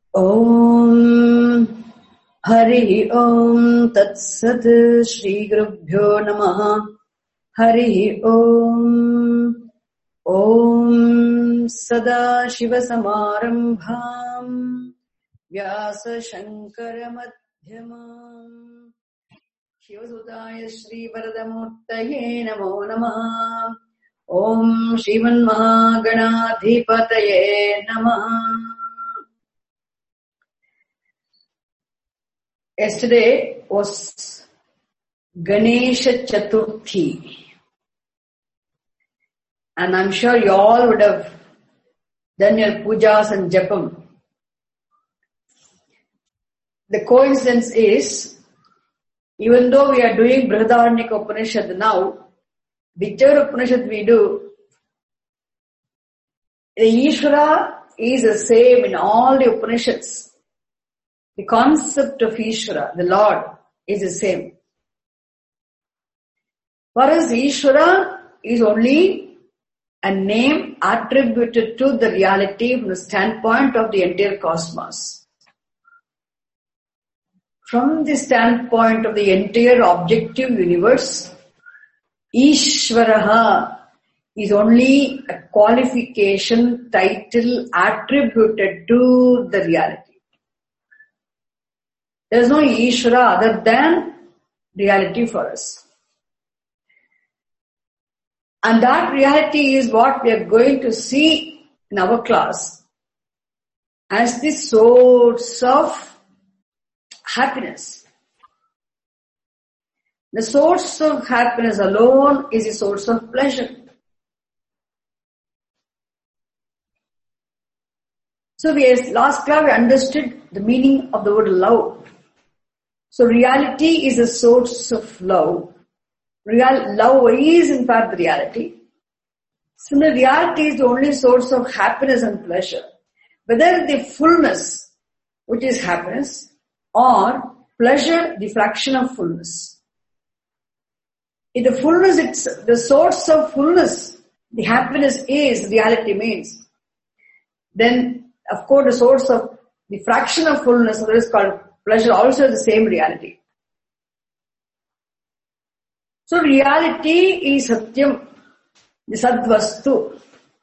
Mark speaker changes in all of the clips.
Speaker 1: Om Hari Om Tat Sat Shri Gurubhyo Namaha Hari Om Om Sada Shiva Samarambham Vyasa Shankara Madhyamam Shivasudaya Shri Varadamurtaye Namo Namaha Om Shriman Mahaganadhipataye Namaha. Yesterday was Ganesha Chaturthi, and I'm sure you all would have done your pujas and japam. The coincidence is, even though we are doing Brihadaranyaka Upanishad now, whichever Upanishad we do, the Ishvara is the same in all the Upanishads. The concept of Ishvara, the Lord, is the same. For us, Ishvara is only a name attributed to the reality from the standpoint of the entire cosmos. From the standpoint of the entire objective universe, Ishvaraha is only a qualification, title attributed to the reality. There is no Ishvara other than reality for us. And that reality is what we are going to see in our class as the source of happiness. The source of happiness alone is the source of pleasure. So last class we understood the meaning of the word love. So reality is a source of love. Love is in fact the reality. Similarly, reality is the only source of happiness and pleasure. Whether the fullness, which is happiness, or pleasure, the fraction of fullness. If the fullness, it's the source of fullness, the happiness is reality means, then of course the source of the fraction of fullness, that is called pleasure, also is the same reality. So reality is Satyam, the Sadvastu.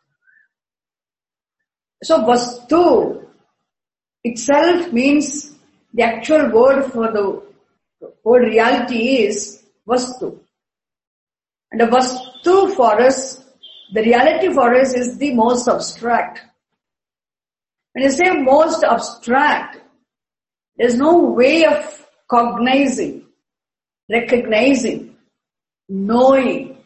Speaker 1: So Vastu itself means, the actual word for the word reality is Vastu. And the Vastu for us, the reality for us is the most abstract. When you say most abstract, there's no way of cognizing, recognizing, knowing,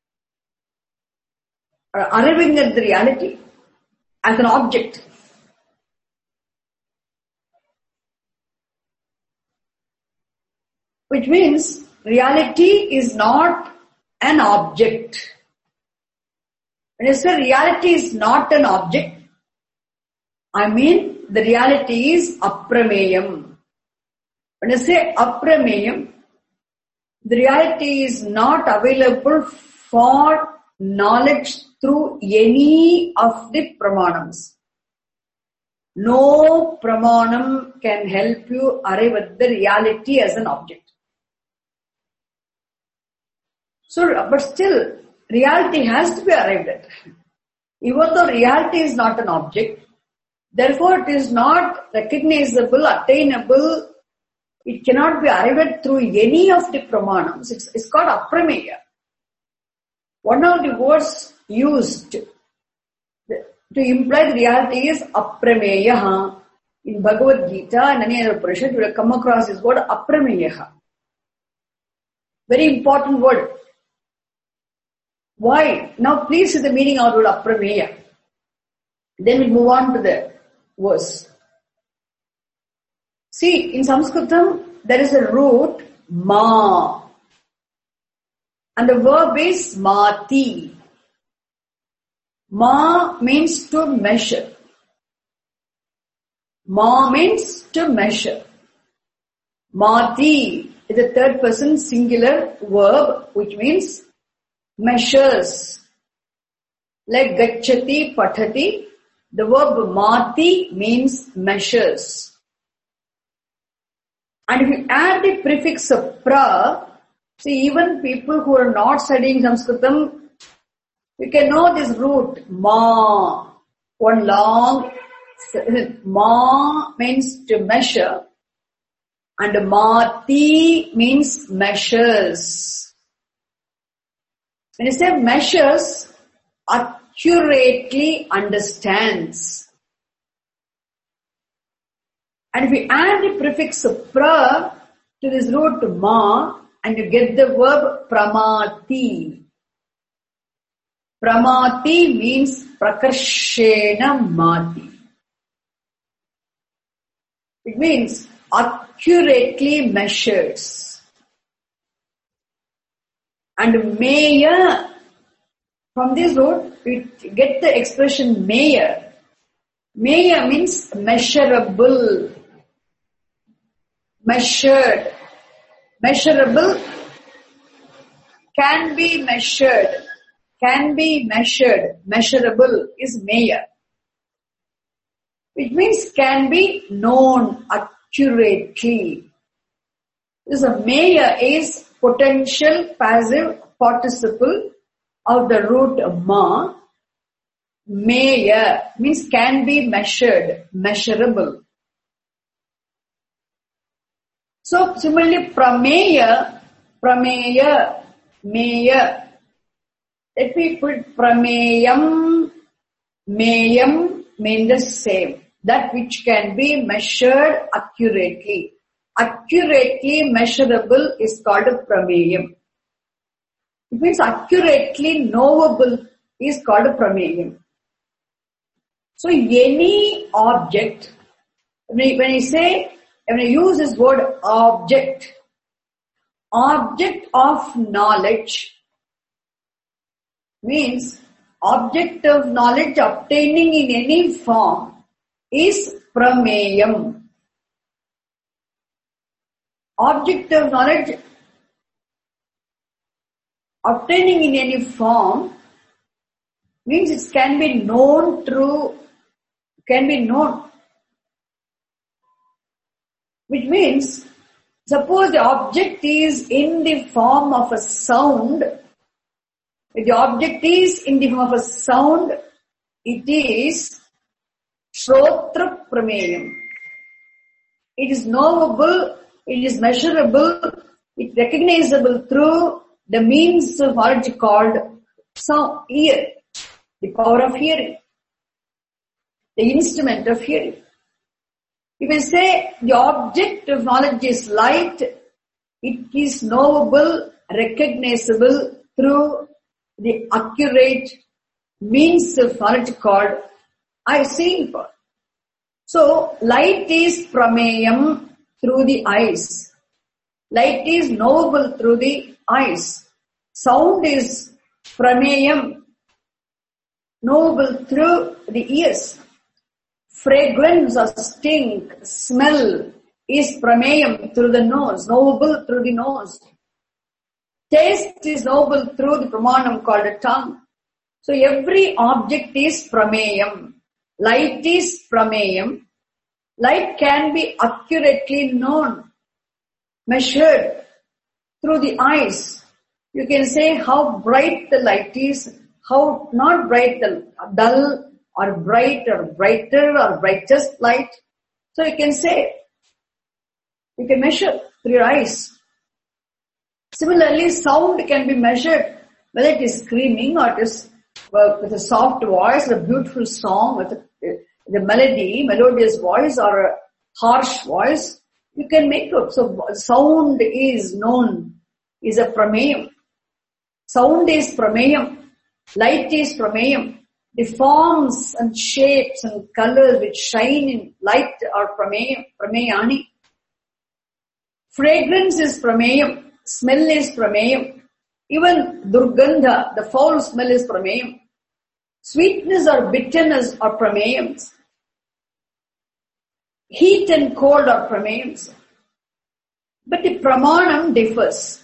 Speaker 1: or arriving at the reality as an object. Which means reality is not an object. When you say reality is not an object, I mean the reality is aprameyam. When I say aprameyam, the reality is not available for knowledge through any of the pramanams. No pramanam can help you arrive at the reality as an object. So, but still, reality has to be arrived at. Even though reality is not an object, therefore it is not recognizable, attainable, it cannot be arrived at through any of the pramanams. It's called aprameya. One of the words used to imply the reality is aprameya. In Bhagavad Gita and any other Upanishad, you will come across this word aprameya. Very important word. Why? Now please see the meaning of the word aprameya. Then we move on to the verse. See, in Sanskritam, there is a root ma. And the verb is mati. Ma means to measure. Ma means to measure. Mati is a third person singular verb which means measures. Like gacchati, pathati, The verb mati means measures. And if you add the prefix of pra, see, even people who are not studying Sanskritam, you can know this root, ma. One long, ma means to measure, and mati means measures. When you say measures, accurately understands. And if we add the prefix pra to this root ma, and you get the verb pramati. Pramati means prakarshena mati. It means accurately measures. And meya, from this root, we get the expression meya. Meya means measurable, measured, measurable, can be measured, measurable is meya. Which means can be known accurately. This meya is potential passive participle of the root ma. Meya means can be measured, measurable. So similarly, prameya, meya. Let me put prameyam, meyam mean the same. That which can be measured accurately. Accurately measurable is called a prameyam. It means accurately knowable is called a prameyam. So any object, when you use this word object of knowledge means object of knowledge obtaining in any form is prameyam. Object of knowledge obtaining in any form means it can be known which means suppose the object is in the form of a sound. If the object is in the form of a sound, it is shrotra prameyam. It is knowable, it is measurable, it is recognizable through the means of knowledge called sound, ear, the power of hearing, the instrument of hearing. If we say the object of knowledge is light, it is knowable, recognizable through the accurate means of knowledge called seeing power. So, light is prameyam through the eyes. Light is knowable through the eyes. Sound is prameyam, knowable through the ears. Fragrance or stink, smell is prameyam through the nose, knowable through the nose. Taste is knowable through the pramanam called a tongue. So every object is prameyam. Light is prameyam. Light can be accurately known, measured through the eyes. You can say how bright the light is, how not bright, the dull or bright or brighter or brightest light. So you can say, you can measure through your eyes. Similarly, sound can be measured, whether it is screaming or it is with a soft voice, a beautiful song with the melodious voice or a harsh voice, you can make it. So sound is known, is a prameyam. Sound is prameyam. Light is prameyam. The forms and shapes and colors which shine in light are prameyani. Fragrance is prameyam. Smell is prameyam. Even durgandha, the foul smell is prameyam. Sweetness or bitterness are prameyams. Heat and cold are prameyams. But the pramanam differs.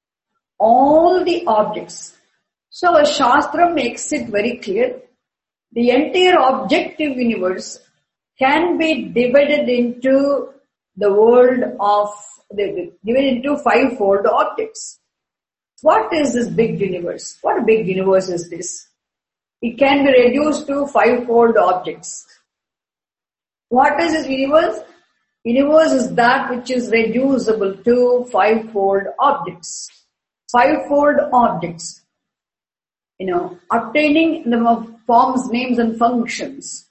Speaker 1: All the objects. So a shastra makes it very clear the entire objective universe can be divided into the world of, divided into fivefold objects. What is this big universe? What a big universe is this? It can be reduced to fivefold objects. What is this universe? Universe is that which is reducible to fivefold objects. Fivefold objects. Obtaining the forms, names and functions.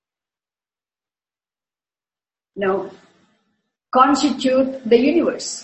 Speaker 1: Constitute the universe.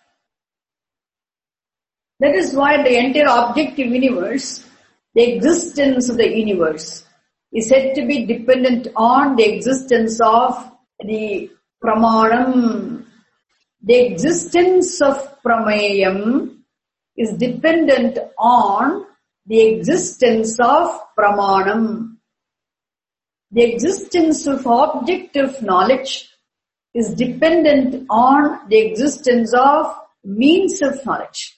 Speaker 1: That is why the entire objective universe, the existence of the universe, is said to be dependent on the existence of the pramanam. The existence of prameyam is dependent on the existence of pramanam. The existence of objective knowledge is dependent on the existence of means of knowledge.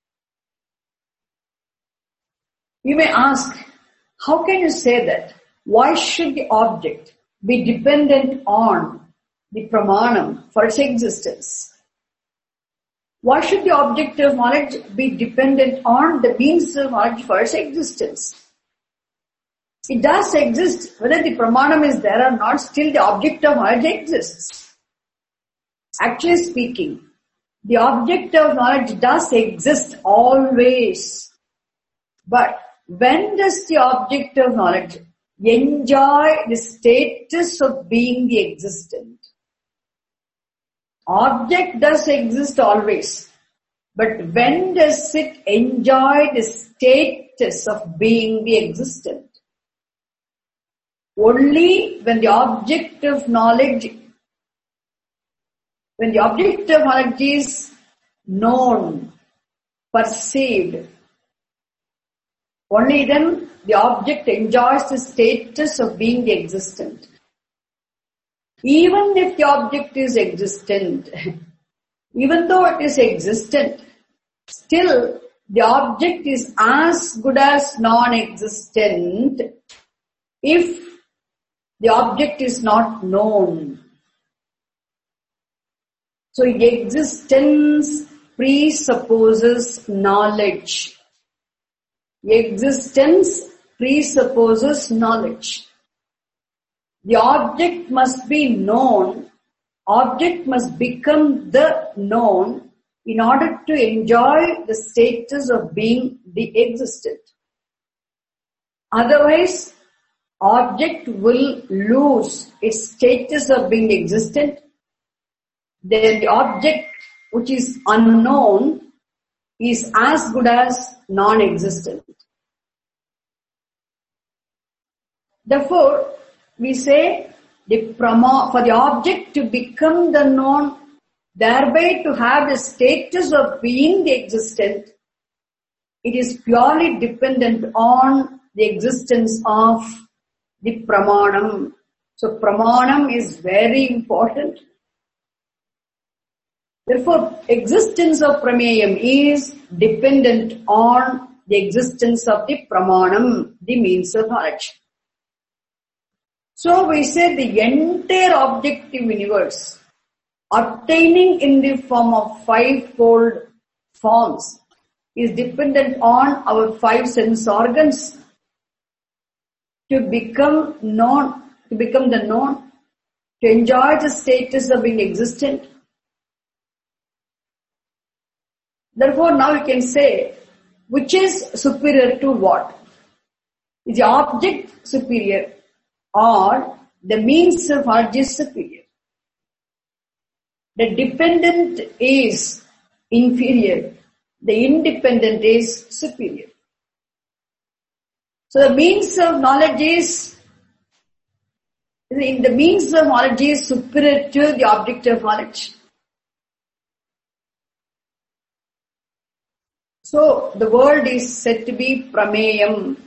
Speaker 1: You may ask, how can you say that? Why should the object be dependent on the pramanam for its existence? Why should the object of knowledge be dependent on the means of knowledge for its existence? It does exist. Whether the pramanam is there or not, still the object of knowledge exists. Actually speaking, the object of knowledge does exist always. But when does the object of knowledge enjoy the status of being the existent? Object does exist always. But when does it enjoy the status of being the existent? Only when the object of knowledge is known, perceived, only then the object enjoys the status of being the existent. Even if the object is existent, even though it is existent, still the object is as good as non-existent if the object is not known. So existence presupposes knowledge. Existence presupposes knowledge. The object must be known. Object must become the known in order to enjoy the status of being the existent. Otherwise, object will lose its status of being existent. Then the object which is unknown is as good as non-existent. Therefore, we say for the object to become the known, thereby to have the status of being the existent, it is purely dependent on the existence of the pramanam. So pramanam is very important. Therefore, existence of prameyam is dependent on the existence of the pramanam, the means of knowledge. So we say the entire objective universe obtaining in the form of fivefold forms is dependent on our five sense organs to become known, to become the known, to enjoy the status of being existent. Therefore, now you can say, which is superior to what? Is the object superior or the means of knowledge is superior? The dependent is inferior. The independent is superior. So the means of knowledge is superior to the object of knowledge. So the world is said to be prameyam.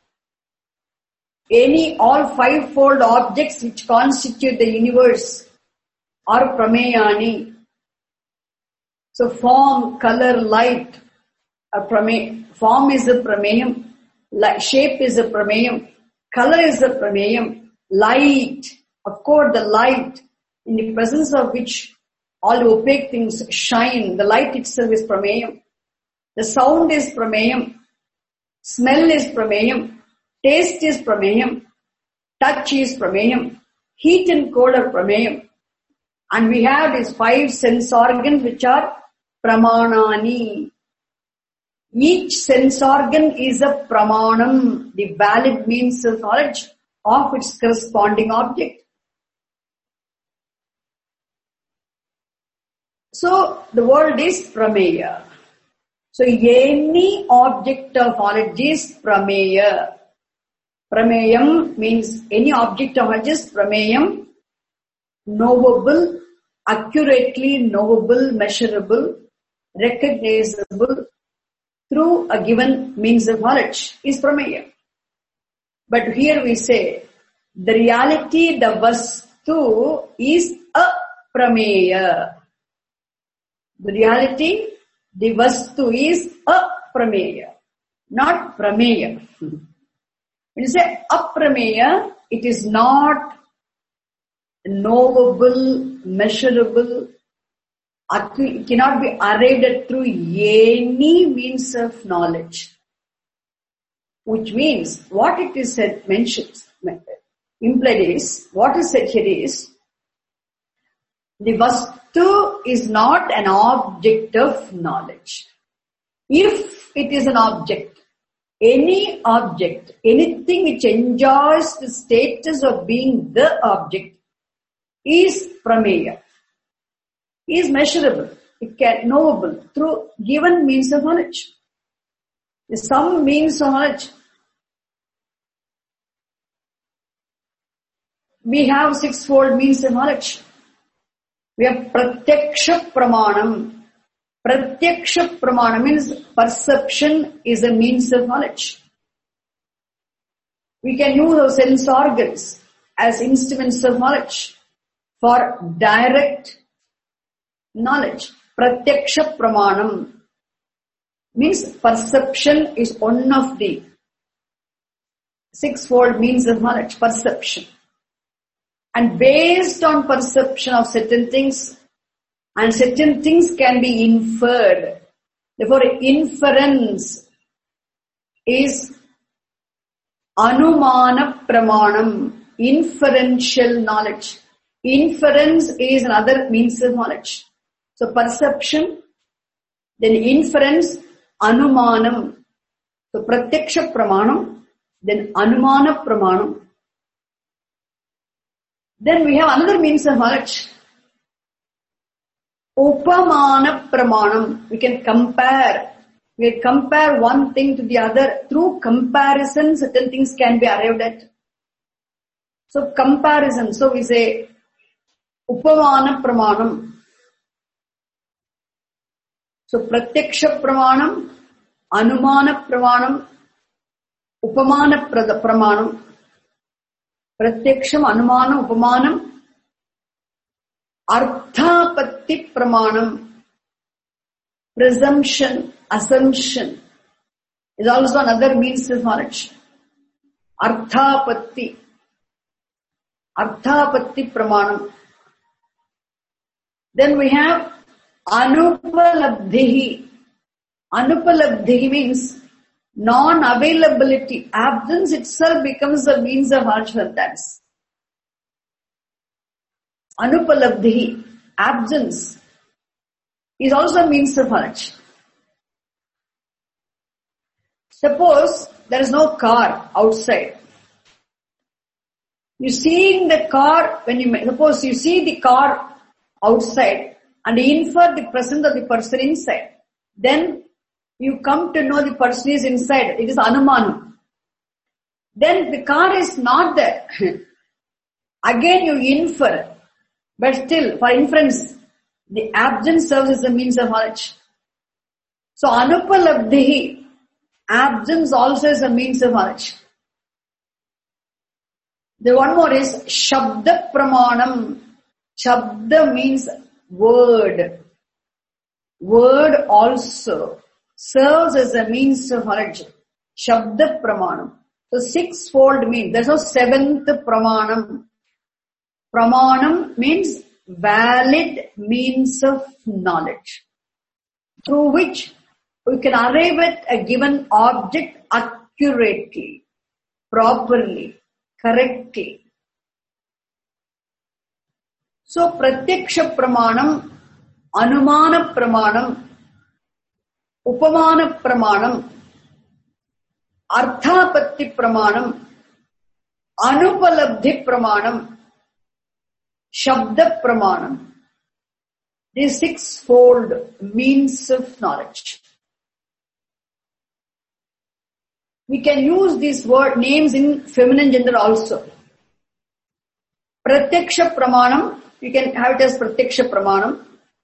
Speaker 1: All fivefold objects which constitute the universe are prameyani. So form, color, light are form is a prameyam, shape is a prameyam, Color is the prameyam. Light, of course the light, in the presence of which all the opaque things shine, the light itself is prameyam. The sound is prameyam. Smell is prameyam. Taste is prameyam. Touch is prameyam. Heat and cold are prameyam. And we have these 5 sense organs which are pramanani. Each sense organ is a pramanam, the valid means of knowledge of its corresponding object. So the world is prameya. So any object of knowledge is prameya. Prameyam means any object of knowledge is prameyam, knowable, accurately knowable, measurable, recognizable through a given means of knowledge is prameya. But here we say the reality, the vastu is a prameya. The reality, the vastu is a prameya, not prameya. When you say aprameya, it is not knowable, measurable, it cannot be arrived through any means of knowledge. Which means, what it is said, mentions, implied is, what is said here is, the vastu is not an object of knowledge. If it is an object, any object, anything which enjoys the status of being the object is prameya, is measurable, it can knowable through given means of knowledge. Some means of knowledge. We have 6-fold means of knowledge. We have pratyaksha pramanam. Pratyaksha pramanam means perception is a means of knowledge. We can use our sense organs as instruments of knowledge for direct knowledge. Pratyaksha pramanam means perception is one of the 6-fold means of knowledge, perception. And based on perception of certain things, and certain things can be inferred. Therefore, inference is anumana pramanam, inferential knowledge. Inference is another means of knowledge. So perception, then inference, anumanam. So pratyaksha pramanam, then anumana pramanam. Then we have another means of knowledge. Upamana pramanam. We can compare. We can compare one thing to the other. Through comparison, certain things can be arrived at. So comparison. So we say upamana pramanam. So pratyaksha pramanam, anumana pramanam, upamana pramanam. Pratyaksham, anumanam, upamanam, arthapatti pramanam, presumption, assumption is also another means of knowledge. Arthapatti pramanam. Then we have anupalabdhihi. Anupalabdhihi means non-availability. Absence itself becomes a means of knowledge for that. Anupalabdhihi, absence, is also a means of knowledge. Suppose there is no car outside. You seeing the car, suppose you see the car outside and infer the presence of the person inside. Then you come to know the person is inside. It is anumanam. Then the car is not there. Again you infer. But still, for inference, the absence serves as a means of knowledge. So anupalabdhihi, absence also is a means of knowledge. The one more is shabda pramanam. Shabda means word. Word also serves as a means of knowledge. Shabda pramanam. So sixfold means, there's no seventh pramanam. Pramanam means valid means of knowledge, through which we can arrive at a given object accurately, properly, correctly. So pratyaksha pramanam, anumana pramanam, upamana pramanam, arthapatti pramanam, anupalabdhi pramanam, shabda pramanam. These sixfold means of knowledge. We can use these word names in feminine gender also. Pratyaksha pramanam, you can have it as pratyaksha pramanam.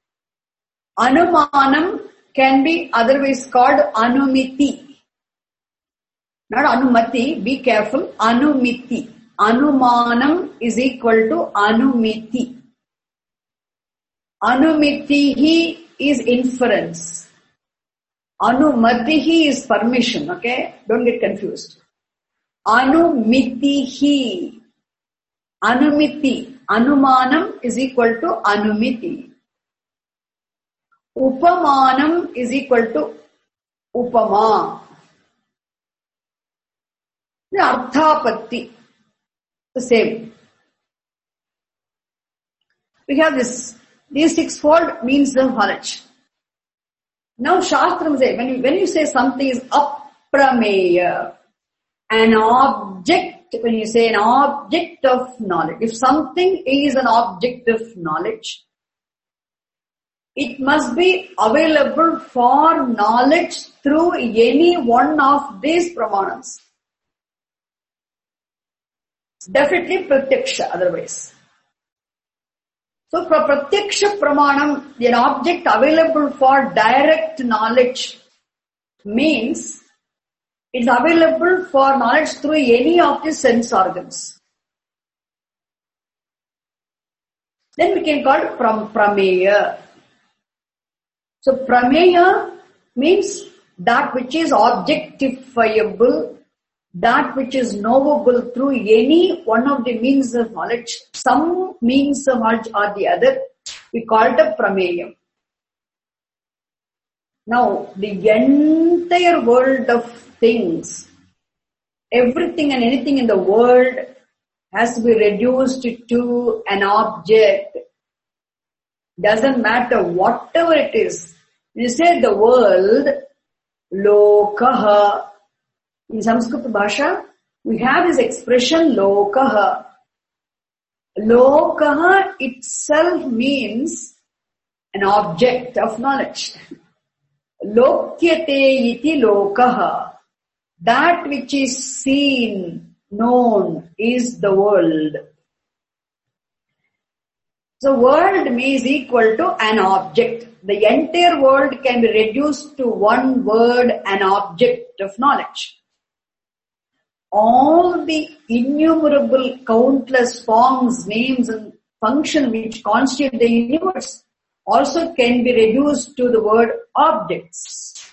Speaker 1: Anumanam can be otherwise called anumiti. Not anumati, be careful, anumiti. Anumanam is equal to anumiti. Anumitihi is inference. Anumatihi is permission, okay? Don't get confused. Anumitihi. Anumiti. Anumanam is equal to anumiti. Upamanam is equal to upama. The arthapatti, the same. We have these sixfold means of knowledge. Now Shastram says, when you say something is aprameya, an object, when you say an object of knowledge, if something is an object of knowledge, it must be available for knowledge through any one of these pramanams. Definitely pratyaksha otherwise. So for pratyaksha pramanam, an object available for direct knowledge means it's available for knowledge through any of the sense organs. Then we can call it prameya. So prameya means that which is objectifiable, that which is knowable through any one of the means of knowledge, some means of knowledge or the other, we call it a prameyam. Now, the entire world of things, everything and anything in the world has to be reduced to an object. Doesn't matter whatever it is. When you say the world, lokaha, in Sanskrit Bhasha, we have this expression lokaha. Lokaha itself means an object of knowledge. Lokyate iti lokaha. That which is seen, known, is the world. So world means equal to an object. The entire world can be reduced to one word, an object of knowledge. All the innumerable, countless forms, names and functions which constitute the universe also can be reduced to the word objects.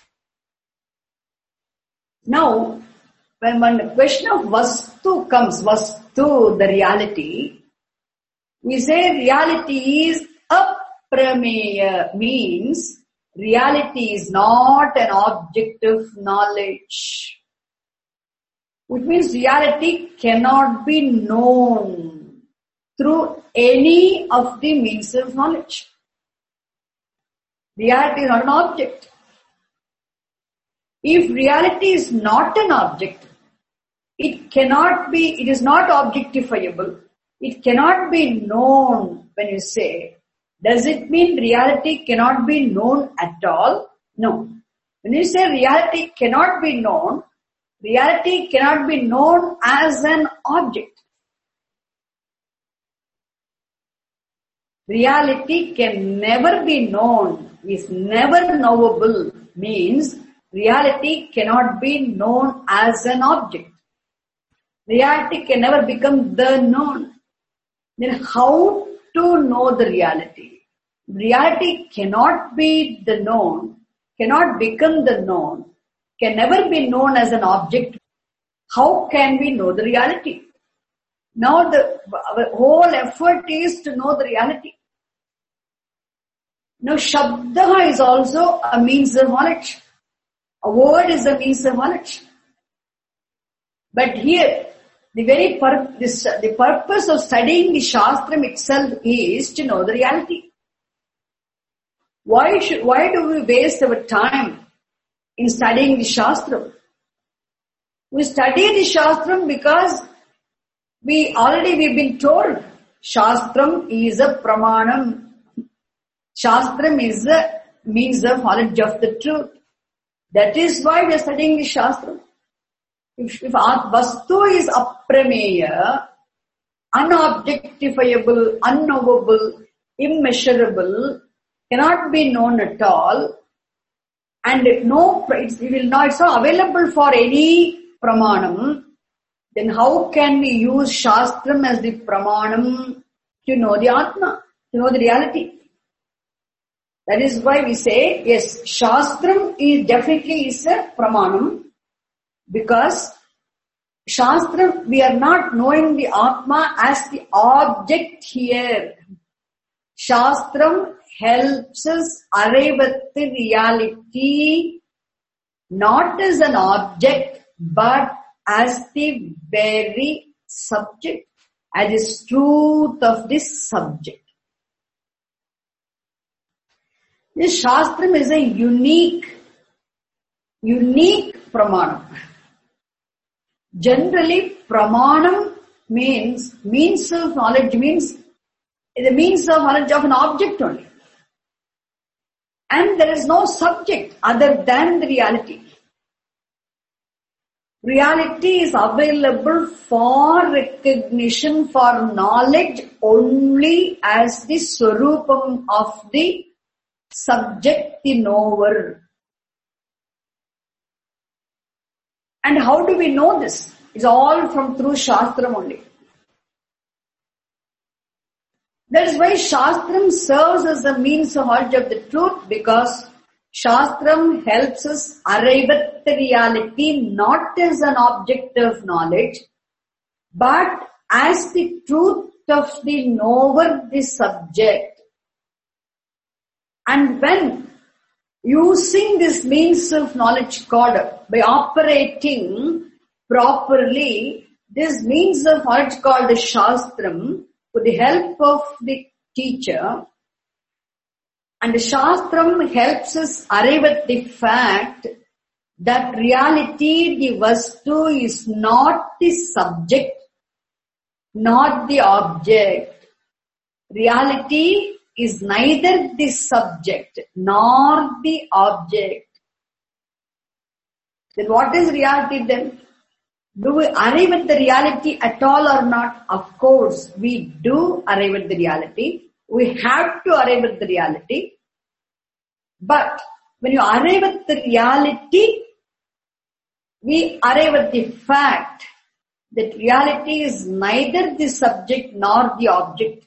Speaker 1: Now, when the question of vastu comes, vastu, the reality, we say reality is aprameya, means reality is not an object of knowledge. Which means reality cannot be known through any of the means of knowledge. Reality is not an object. If reality is not an object, it is not objectifiable. It cannot be known when you say. Does it mean reality cannot be known at all? No. When you say reality cannot be known as an object. Reality can never be known, is never knowable, means reality cannot be known as an object. Reality can never become the known. Then how to know the reality? Reality cannot be the known, cannot become the known, can never be known as an object. how can we know the reality? Now our whole effort is to know the reality. Now Shabda is also a means of knowledge. A word is a means of knowledge. But here, the purpose of studying the Shastram itself is to know the reality. Why do we waste our time in studying the Shastram? We study the Shastram because we've been told Shastram is a pramanam. Shastram is a means of knowledge of the truth. That is why we are studying the Shastram. If Vastu is aprameya, unobjectifiable, unknowable, immeasurable, cannot be known at all, and it's not available for any pramanam, then how can we use Shastram as the pramanam to know the Atma, to know the reality? That is why we say, yes, Shastram is definitely a pramanam, because Shastram, we are not knowing the Atma as the object here. Shastram helps us arrive at the reality not as an object but as the very subject, as the truth of this subject. This Shastram is a unique pramanam. Generally, pramanam means of knowledge, means the means of knowledge of an object only. And there is no subject other than the reality. Reality is available for recognition, for knowledge only as the swarupam of the subject, the knower. And how do we know this? It's all through Shastram only. That is why Shastram serves as a means of knowledge of the truth, because Shastram helps us arrive at the reality not as an object of knowledge, but as the truth of the knower, the subject. And when using this means of knowledge called, by operating properly, this means of knowledge called the Shastram, with the help of the teacher, and the Shastram helps us arrive at the fact that reality, the Vastu, is not the subject, not the object. Reality is neither the subject nor the object. Then what is reality then? Do we arrive at the reality at all or not? Of course, we do arrive at the reality. We have to arrive at the reality. But when you arrive at the reality, we arrive at the fact that reality is neither the subject nor the object.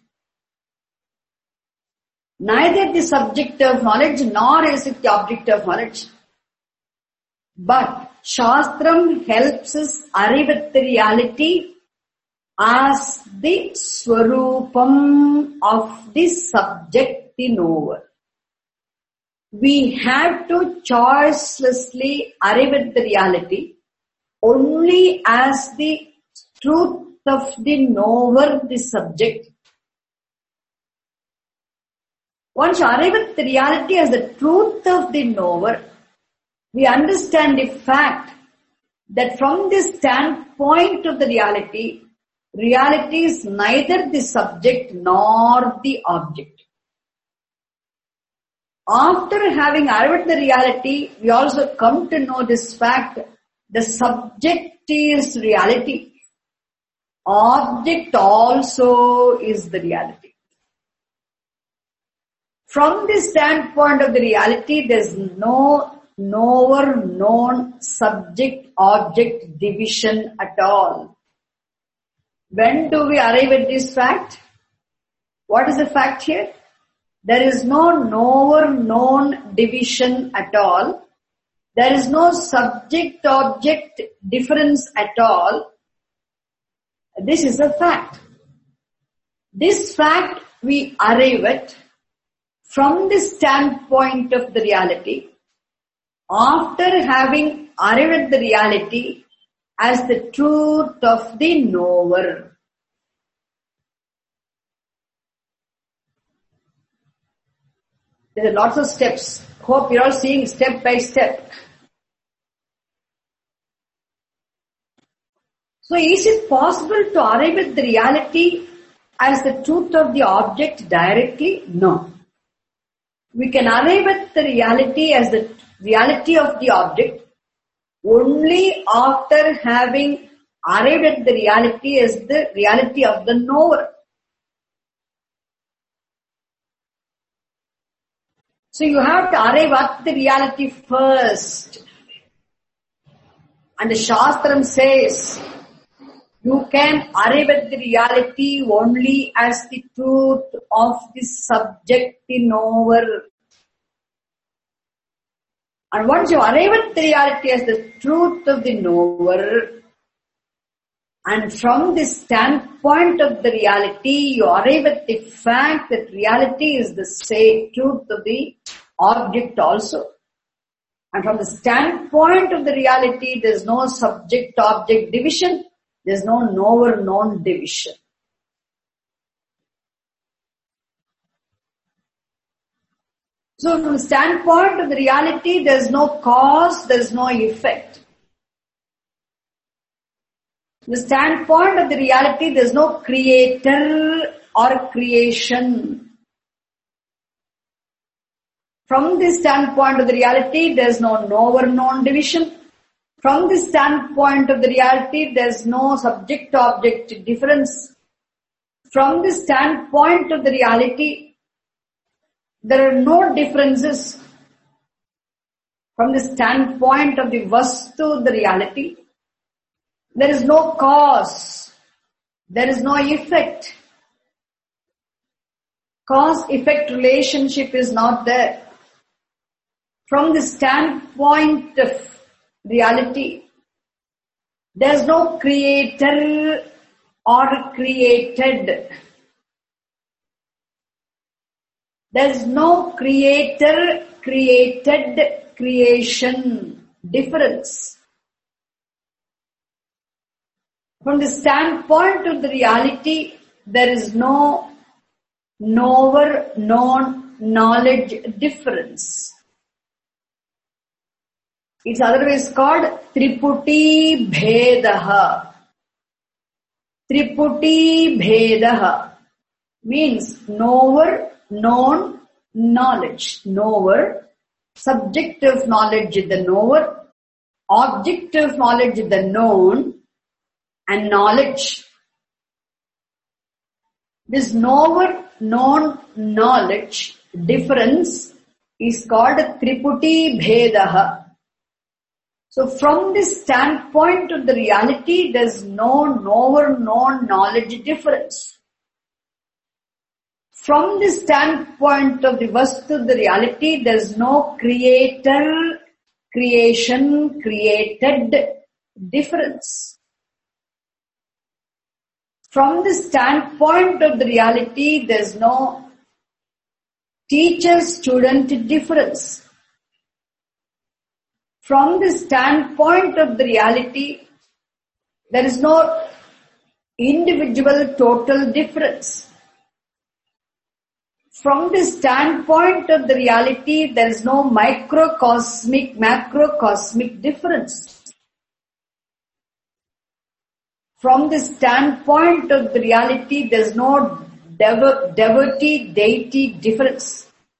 Speaker 1: Neither the subject of knowledge nor is it the object of knowledge. But Shastram helps us arrive at the reality as the swarupam of the subject, the knower. We have to choicelessly arrive at the reality only as the truth of the knower, the subject. Once you arrive at the reality as the truth of the knower, we understand the fact that from this standpoint of the reality, reality is neither the subject nor the object. After having arrived at the reality, we also come to know this fact: the subject is reality. Object also is the reality. From this standpoint of the reality, there is no knower, known, subject, object division at all. When do we arrive at this fact? What is the fact here? There is no knower, known division at all. There is no subject-object difference at all. This is a fact. This fact we arrive at from the standpoint of the reality, after having arrived at the reality as the truth of the knower. There are lots of steps. Hope you're all seeing step by step. So is it possible to arrive at the reality as the truth of the object directly? No. We can arrive at the reality as the reality of the object only after having arrived at the reality as the reality of the knower. So you have to arrive at the reality first. And the Shastram says, you can arrive at the reality only as the truth of the subject, the knower. And once you arrive at the reality as the truth of the knower, and from the standpoint of the reality, you arrive at the fact that reality is the same truth of the object also. And from the standpoint of the reality, there is no subject-object division. There is no knower-known division. So from the standpoint of the reality, there is no cause, there is no effect. From the standpoint of the reality, there is no creator or creation. From the standpoint of the reality, there is no knower-known division. From the standpoint of the reality, there is no subject-object difference. From the standpoint of the reality, there are no differences. From the standpoint of the Vastu, the reality, there is no cause. There is no effect. Cause-effect relationship is not there. From the standpoint of reality, there is no creator or created. There is no creator, created, creation difference. From the standpoint of the reality, there is no knower, known, knowledge difference. It's otherwise called Triputi Bhedaha. Triputi Bhedaha means knower, known, knowledge. Knower, subjective knowledge is the knower, objective knowledge is the known, and knowledge. This knower, known, knowledge difference is called Triputi Bhedaha. So from the standpoint of the reality, there is no knower, known, knowledge difference. From the standpoint of the Vastu, the reality, there is no creator, creation, created difference. From the standpoint of the reality, there is no teacher-student difference. From the standpoint of the reality, there is no individual total difference. From the standpoint of the reality, there is no microcosmic, macrocosmic difference. From the standpoint of the reality, there is no devotee, deity difference.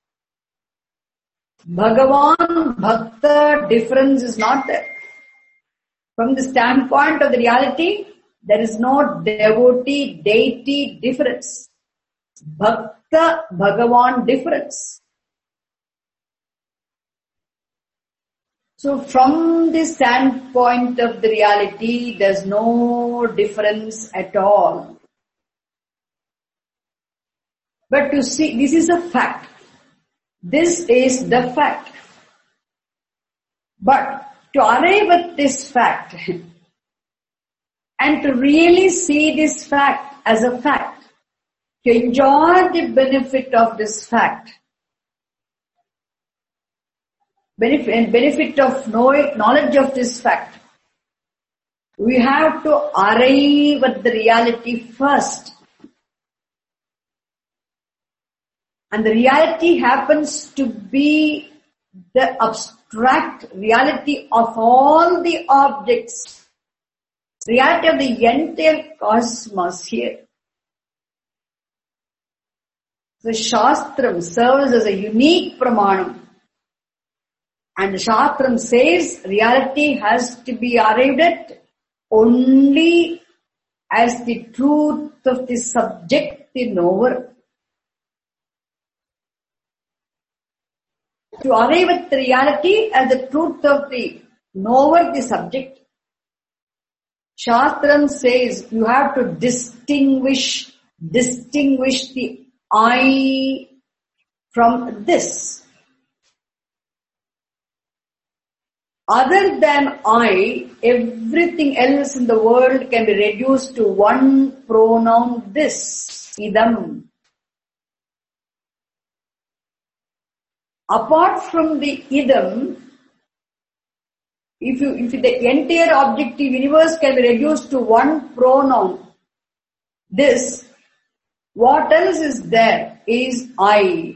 Speaker 1: Bhagavan, Bhakta difference is not there. From the standpoint of the reality, there is no devotee, deity difference. Bhakta, Bhagavan difference. So from the standpoint of the reality, there is no difference at all. But to see, this is a fact. This is the fact. But to arrive at this fact and to really see this fact as a fact, to enjoy the benefit of this fact, benefit of knowledge of this fact, we have to arrive at the reality first. And the reality happens to be the abstract reality of all the objects, reality of the entire cosmos here. The Shastram serves as a unique pramanam. And the Shastram says reality has to be arrived at only as the truth of the subject, the knower. To arrive at the reality as the truth of the knower, the subject, Shastram says you have to distinguish the I from this. Other than I, everything else in the world can be reduced to one pronoun, this, idam. Apart from the idam, if the entire objective universe can be reduced to one pronoun, this, what else is there is I.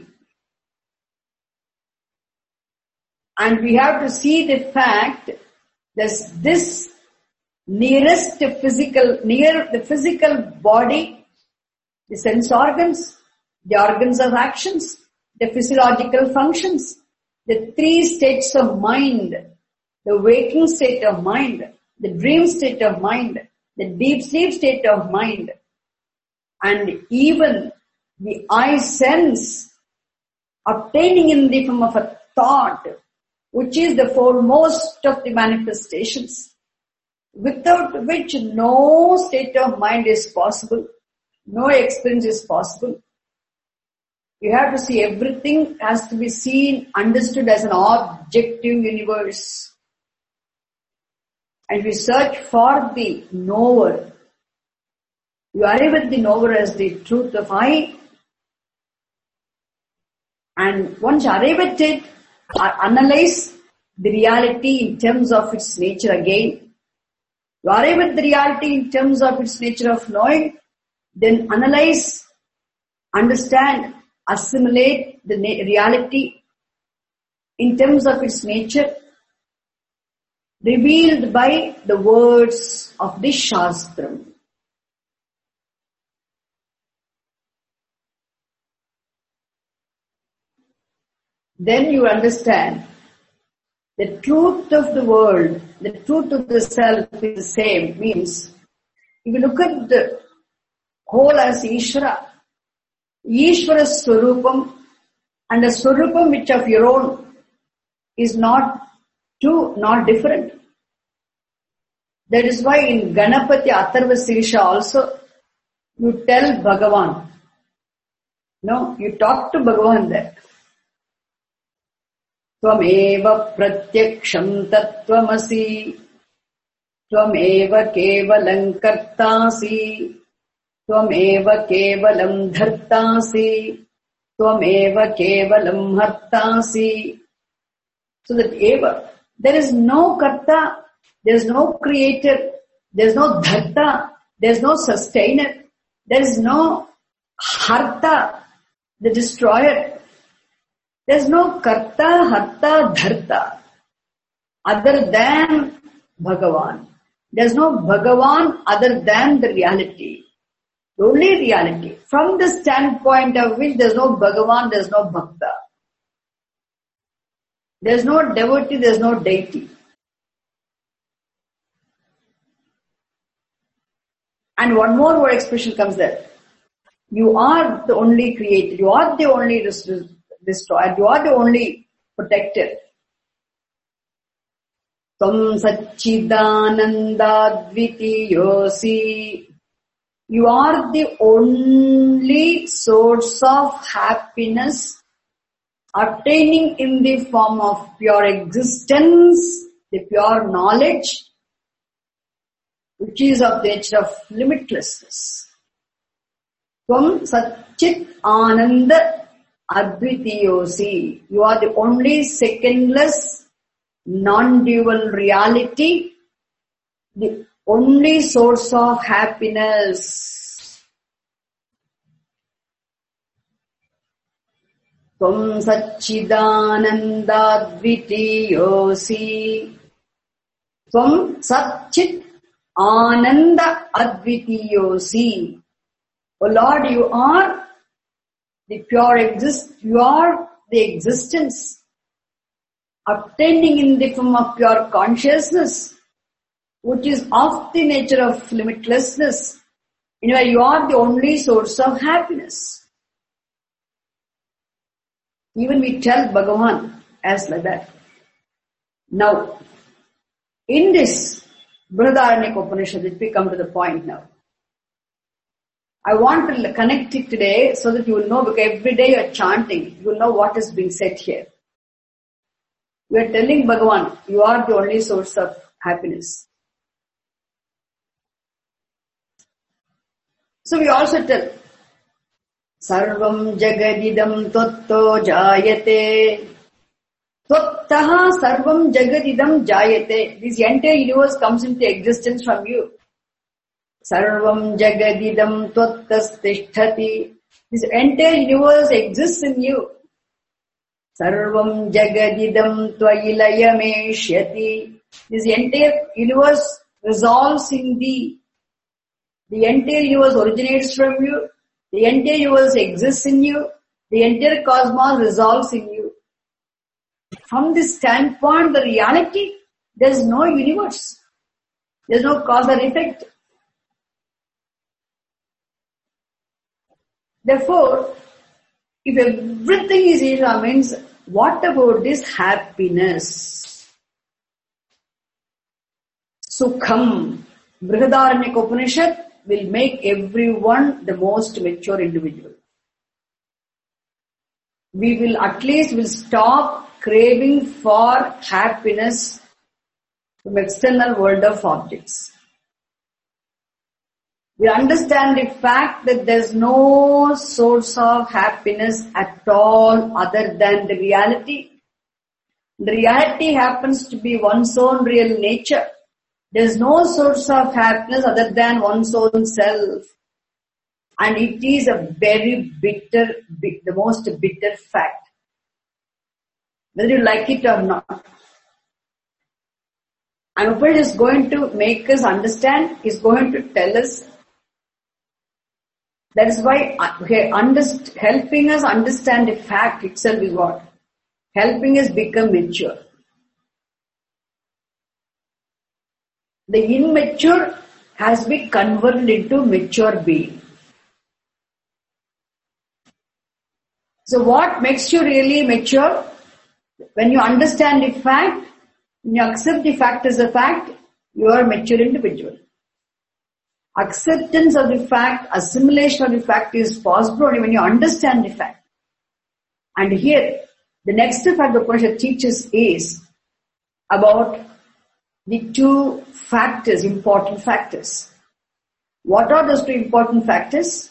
Speaker 1: And we have to see the fact that this near the physical body, the sense organs, the organs of actions, the physiological functions, the three states of mind, the waking state of mind, the dream state of mind, the deep sleep state of mind, and even the I sense obtaining in the form of a thought, which is the foremost of the manifestations, without which no state of mind is possible, no experience is possible. You have to see everything has to be seen, understood as an objective universe. And we search for the knower. You arrive at the knower as the truth of I. And once you arrive at it, analyze the reality in terms of its nature again. You arrive at the reality in terms of its nature of knowing, then analyze, understand, assimilate the reality in terms of its nature, revealed by the words of the Shastram. Then you understand the truth of the world, the truth of the self is the same. Means, if you look at the whole as Ishvara, Ishvara's Swarupam and a Swarupam which of your own is not different. That is why in Ganapati Atharva Sirsha also, you tell Bhagavan. No, you talk to Bhagavan there. Tvameva pratyaksham tattvamasi, tvameva kevalam kartasi, tvameva kevalam dhartasi, tvameva kevalam hartasi. So that eva, there is no karta, there is no creator, there is no dharta, there is no sustainer, there is no harta, the destroyer. There is no karta, harta, dharta other than Bhagavan. There is no Bhagavan other than the reality. Only reality. From the standpoint of which there is no Bhagavan, there is no Bhakta. There is no devotee, there is no deity. And one more word expression comes there. You are the only creator. You are the only destroyer. You are the only protector. Tvam Satchidananda Dvitiyosi. You are the only source of happiness obtaining in the form of pure existence, the pure knowledge, which is of the nature of limitlessness. Tvam Satchit Ananda Advitiyosi. You are the only secondless, non-dual reality, the only source of happiness. Tvam Satchidananda Advitiyosi. Tvam Satchit Ananda Advitiyosi. O Lord, you are the pure you are the existence, obtaining in the form of pure consciousness, which is of the nature of limitlessness. Anyway, you are the only source of happiness. Even we tell Bhagavan as like that. Now, in this Brihadaranyaka Upanishad, let me come to the point now. I want to connect it today so that you will know, because every day you are chanting, you will know what is being said here. We are telling Bhagavan, you are the only source of happiness. So we also tell, Sarvam Jagadidam Tvatto Jayate. Tvattaha Sarvam Jagadidam Jayate. This entire universe comes into existence from you. Sarvam Jagadidam Tvattas Tishtati. This entire universe exists in you. Sarvam Jagadidam Tvayilayameshyati. This entire universe resolves in thee. The entire universe originates from you. The entire universe exists in you. The entire cosmos resolves in you. From this standpoint, the reality, there is no universe. There is no cause or effect. Therefore, if everything is Isha, means what about this happiness? Sukham. Brihadaranyaka Upanishad will make everyone the most mature individual. We will at least stop craving for happiness from external world of objects. We understand the fact that there is no source of happiness at all other than the reality. The reality happens to be one's own real nature. There is no source of happiness other than one's own self. And it is a very bitter, the most bitter fact. Whether you like it or not. And Upanishad is going to make us understand, is going to tell us. That is why helping us understand the fact itself is what? Helping us become mature. The immature has been converted into mature being. So what makes you really mature? When you understand the fact, when you accept the fact as a fact, you are a mature individual. Acceptance of the fact, assimilation of the fact is possible only when you understand the fact. And here, the next fact the Upanishad teaches is about the two factors, important factors. What are those two important factors?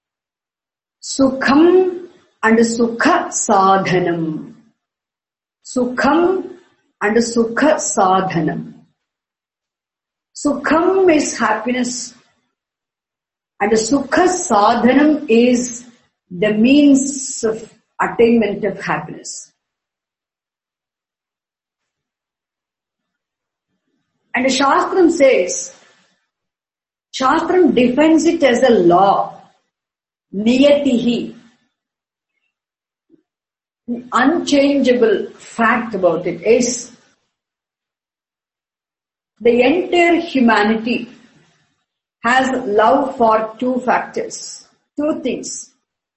Speaker 1: Sukham and Sukha Sadhanam. Sukham and Sukha Sadhanam. Sukham is happiness. And the Sukha Sadhanam is the means of attainment of happiness. And the Shastram says, Shastram defines it as a law, niyatihi, the unchangeable fact about it is the entire humanity has love for two factors, two things.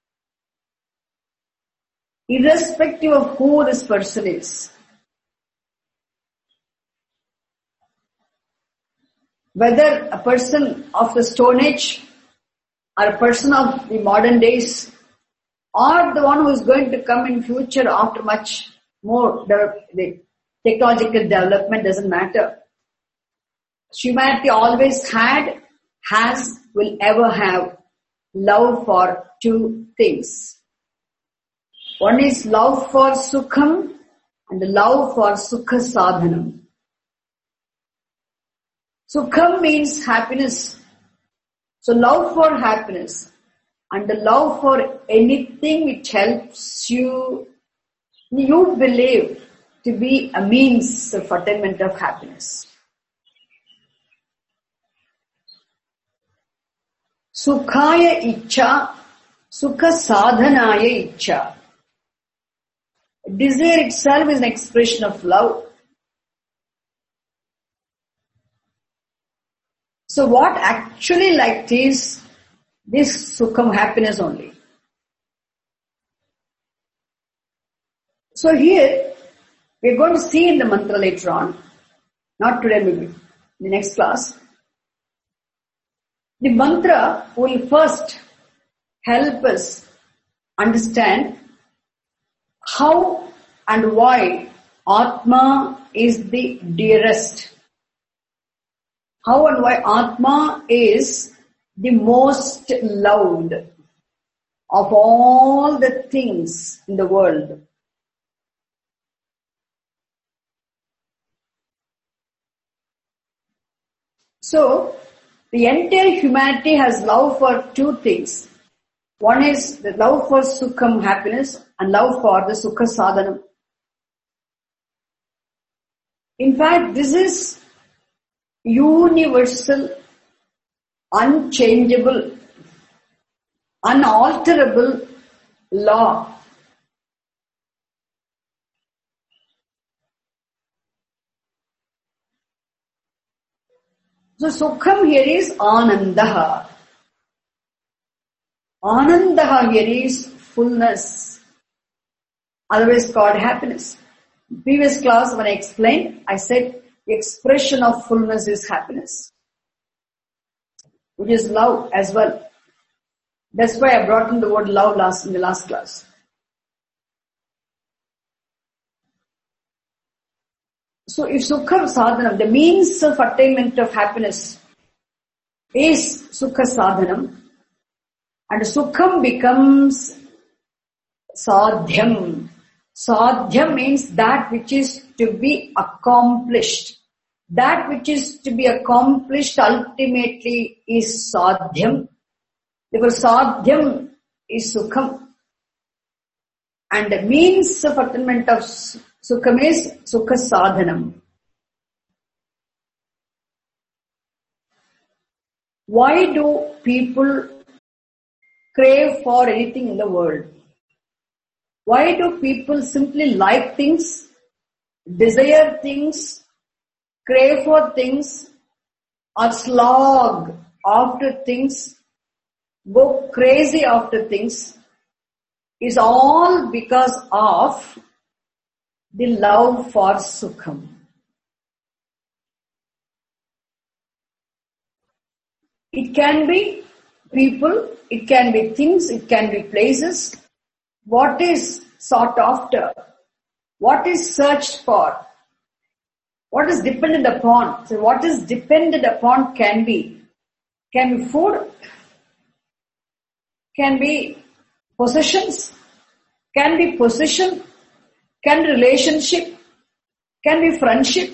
Speaker 1: Irrespective of who this person is. Whether a person of the Stone Age or a person of the modern days or the one who is going to come in future after much more the technological development, doesn't matter. Humanity always had, has, will ever have love for two things. One is love for sukham and the love for sukha sadhanam. Sukham means happiness. So love for happiness and the love for anything which helps you believe to be a means of attainment of happiness. Sukhaya ichcha, sukha sadhanaya ichcha. Desire itself is an expression of love. So what actually liked is this sukham, happiness only. So here, we're going to see in the mantra later on, not today maybe, in the next class. The mantra will first help us understand how and why Atma is the dearest. How and why Atma is the most loved of all the things in the world. So, the entire humanity has love for two things. One is the love for sukham, happiness, and love for the sukha sadhanam. In fact, this is universal, unchangeable, unalterable law. So sukham here is anandaha. Anandaha here is fullness, otherwise called happiness. Previous class when I explained, I said the expression of fullness is happiness, which is love as well. That's why I brought in the word love in the last class. So if sukha sadhanam, the means of attainment of happiness is sukha sadhanam, and sukham becomes sadhyam. Sadhyam means that which is to be accomplished. That which is to be accomplished ultimately is sadhyam. Therefore sadhyam is sukham. And the means of attainment of sukham is sukha sadhanam. Why do people crave for anything in the world? Why do people simply like things, desire things, crave for things, or slog after things, go crazy after things? Is all because of the love for sukham. It can be people, it can be things, it can be places. What is sought after? What is searched for? What is dependent upon? So what is dependent upon can be food, can be possessions, can be position, can be relationship, can be friendship.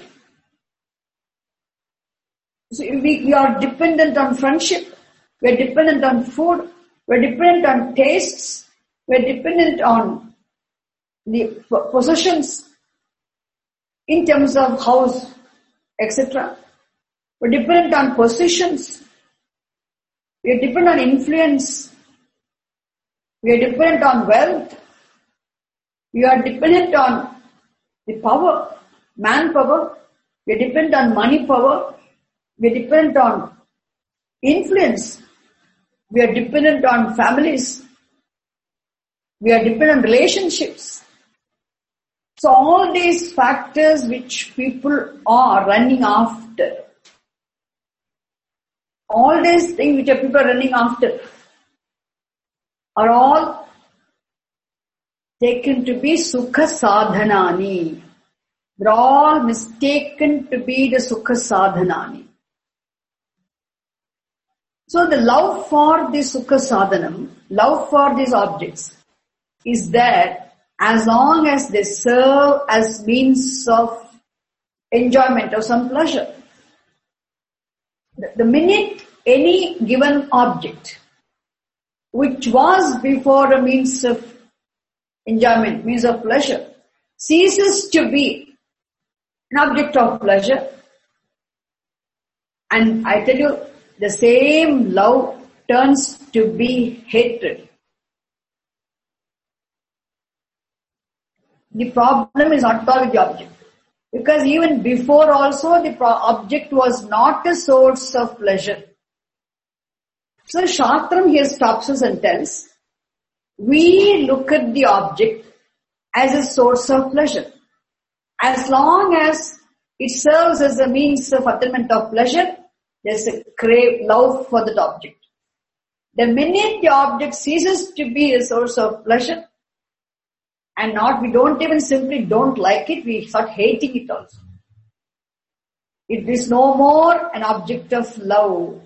Speaker 1: So we are dependent on friendship, we are dependent on food, we are dependent on tastes, we are dependent on the possessions in terms of house, etc. We are dependent on positions, we are dependent on influence, we are dependent on wealth, we are dependent on the power, manpower, we are dependent on money power, we are dependent on influence, we are dependent on families, we are dependent on relationships. So all these factors which people are running after, all these things which people are running after are all taken to be Sukha Sadhanani. They're all mistaken to be the Sukha Sadhanani. So the love for the Sukha Sadhanam, love for these objects, is there as long as they serve as means of enjoyment or some pleasure. The minute any given object, which was before a means of enjoyment, means of pleasure, ceases to be an object of pleasure, and I tell you, the same love turns to be hatred. The problem is not at all with the object. Because even before also the object was not a source of pleasure. So Shastram here stops us and tells, we look at the object as a source of pleasure. As long as it serves as a means of attainment of pleasure, there's a love for that object. The minute the object ceases to be a source of pleasure, and we don't even simply don't like it, we start hating it also. It is no more an object of love.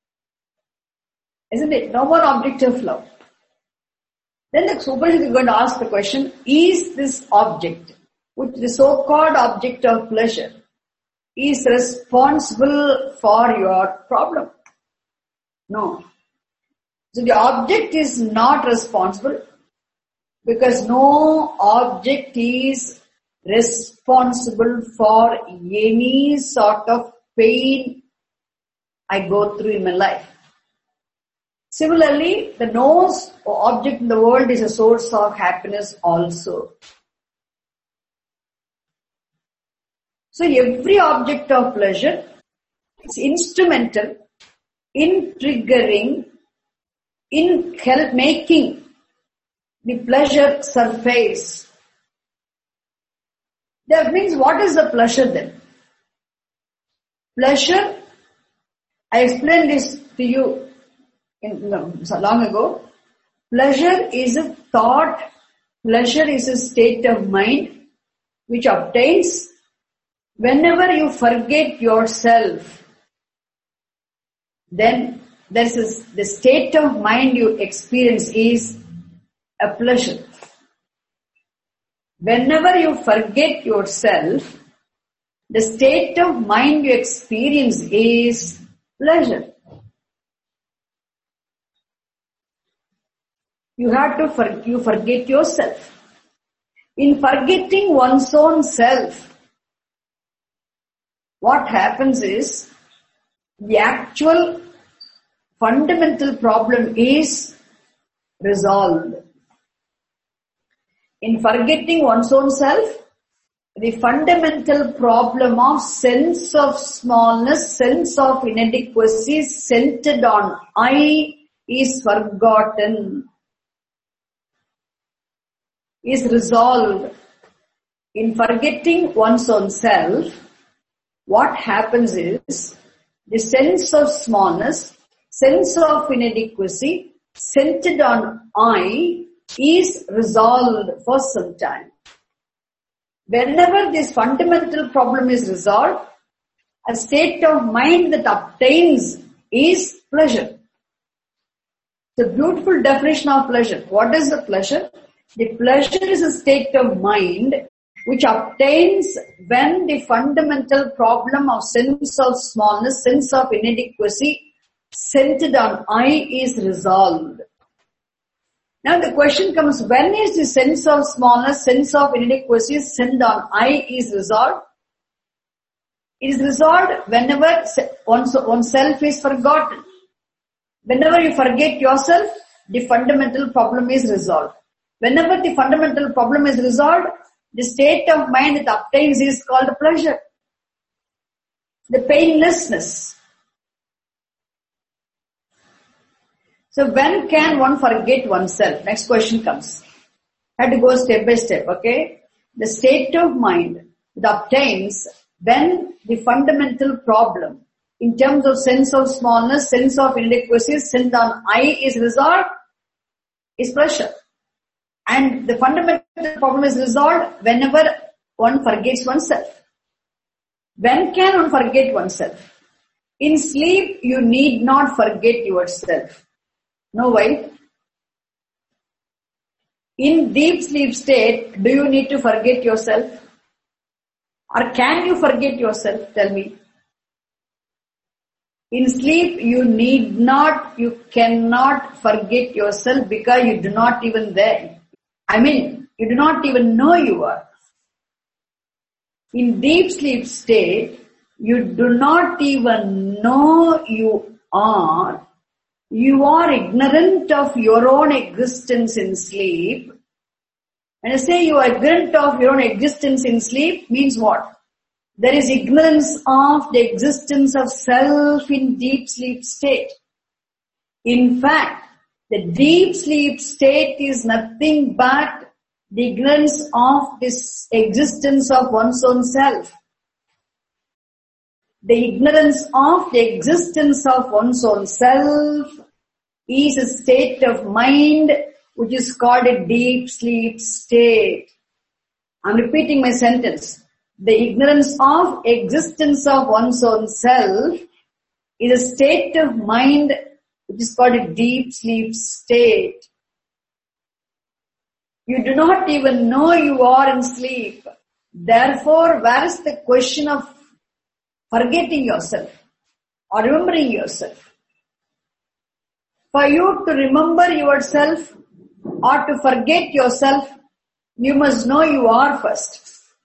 Speaker 1: Isn't it? No more object of love. Then the Upanishad is going to ask the question, is this object, which the so-called object of pleasure, is responsible for your problem? No. So the object is not responsible, because no object is responsible for any sort of pain I go through in my life. Similarly, the no object in the world is a source of happiness also. So every object of pleasure is instrumental in triggering, in help making the pleasure surface. That means, what is the pleasure then? Pleasure, I explained this to you long ago. Pleasure is a thought, pleasure is a state of mind which obtains whenever you forget yourself. Then the state of mind you experience is a pleasure. Whenever you forget yourself, the state of mind you experience is pleasure. You forget yourself. In forgetting one's own self, what happens is, the actual fundamental problem is resolved. In forgetting one's own self, the fundamental problem of sense of smallness, sense of inadequacy centered on I is forgotten, is resolved. In forgetting one's own self, what happens is, the sense of smallness, sense of inadequacy centered on I is resolved for some time. Whenever this fundamental problem is resolved, a state of mind that obtains is pleasure. The beautiful definition of pleasure. What is the pleasure? The pleasure is a state of mind which obtains when the fundamental problem of sense of smallness, sense of inadequacy centered on I is resolved. Now the question comes, when is the sense of smallness, sense of inadequacy centered on I is resolved? It is resolved whenever oneself is forgotten. Whenever you forget yourself, the fundamental problem is resolved. Whenever the fundamental problem is resolved, the state of mind that obtains is called pleasure. The painlessness. So when can one forget oneself? Next question comes. I have to go step by step, okay? The state of mind that obtains when the fundamental problem in terms of sense of smallness, sense of inadequacy, centered on I is resolved, is pleasure. And the fundamental problem is resolved whenever one forgets oneself. When can one forget oneself? In sleep, you need not forget yourself. Know why? In deep sleep state, do you need to forget yourself? Or can you forget yourself? Tell me. In sleep, you cannot forget yourself because you do not even there. You do not even know you are. In deep sleep state, you do not even know you are. You are ignorant of your own existence in sleep. When I say you are ignorant of your own existence in sleep, means what? There is ignorance of the existence of self in deep sleep state. In fact, the deep sleep state is nothing but the ignorance of this existence of one's own self. The ignorance of the existence of one's own self is a state of mind which is called a deep sleep state. I'm repeating my sentence. The ignorance of existence of one's own self is a state of mind which is called a deep sleep state. You do not even know you are in sleep. Therefore, where is the question of forgetting yourself or remembering yourself? For you to remember yourself or to forget yourself, you must know you are first.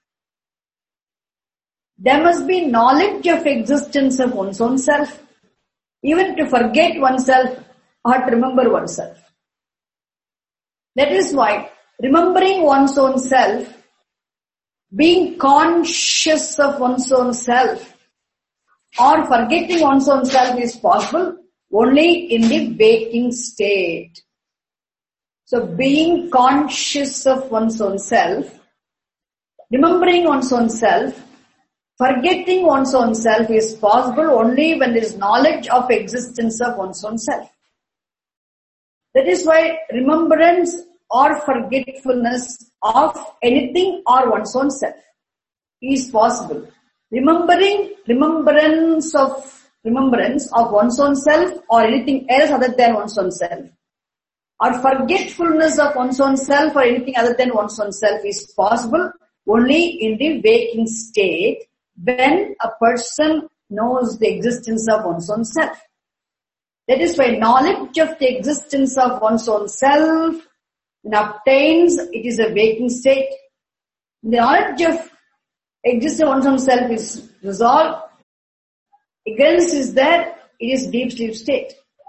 Speaker 1: There must be knowledge of existence of one's own self, even to forget oneself or to remember oneself. That is why remembering one's own self, being conscious of one's own self, or forgetting one's own self is possible only in the waking state. So being conscious of one's own self, remembering one's own self, forgetting one's own self is possible only when there is knowledge of existence of one's own self. That is why remembrance or forgetfulness of anything or one's own self is possible. Remembrance of one's own self or anything else other than one's own self, or forgetfulness of one's own self or anything other than one's own self is possible only in the waking state when a person knows the existence of one's own self. That is why knowledge of the existence of one's own self obtains, it is a waking state. The knowledge of existence of one's own self is resolved. Ignorance is there, it is deep sleep state.